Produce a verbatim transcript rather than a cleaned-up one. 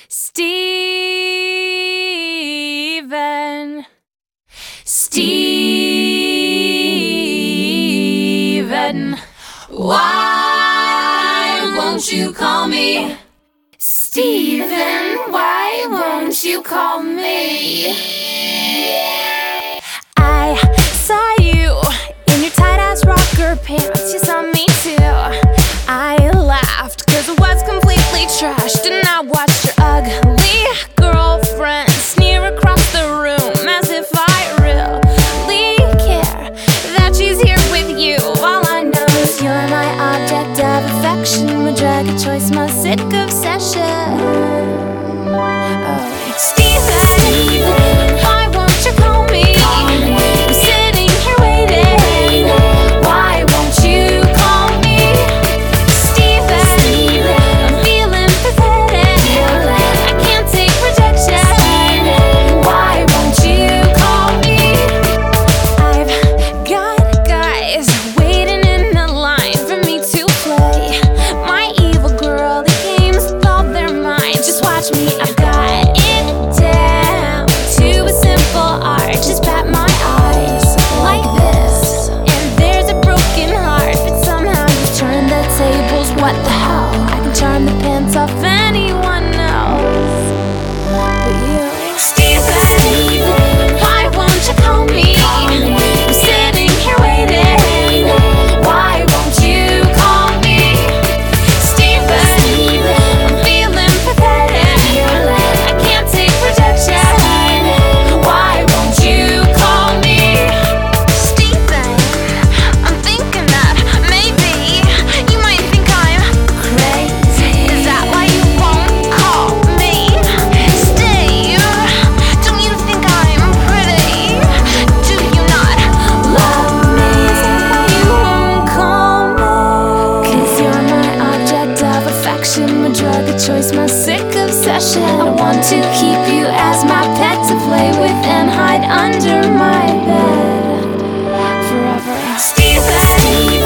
Steven, Steven, why won't you call me? Steven, why won't you call me? I saw you in your tight-ass rocker pants. You saw me too. I laughed cause it was completely trashed, and I watched your ugly girlfriend sneer across the room as if I really care that she's here with you. All I know is you're my object of affection, my drug of choice, my sick obsession. Oh. Steven, Steven, why won't you call me? Call me. I'm sitting here waiting. Why won't you call me? Steven, Steven, I'm feeling pathetic. Feeling. I can't take rejection. Steven, why won't you call me? I've got guys waiting in the line for me to play my evil girl. The game's with all their minds. Just watch me. I've got it down to a simple art. Just pat my eyes like this, and there's a broken heart. But somehow you turn the tables. What the hell? I can charm the pants off anyone else but you. Steven, Steven, why won't you call me? Call me. I'm sitting here waiting. Why won't you call me? Steven, Steven, I'm feeling pathetic. Feeling. I can't take rejection. Steven, why won't you call me? Steven, I'm thinking that maybe you might think I'm crazy. Is that why you won't call me? Steve, don't you think I'm pretty? Do you not love me? Is that why you won't call me? Cause you're my object of affection, my drug of choice, my sick obsession. I want to keep you as my pet to play with and hide under my bed forever. Steven,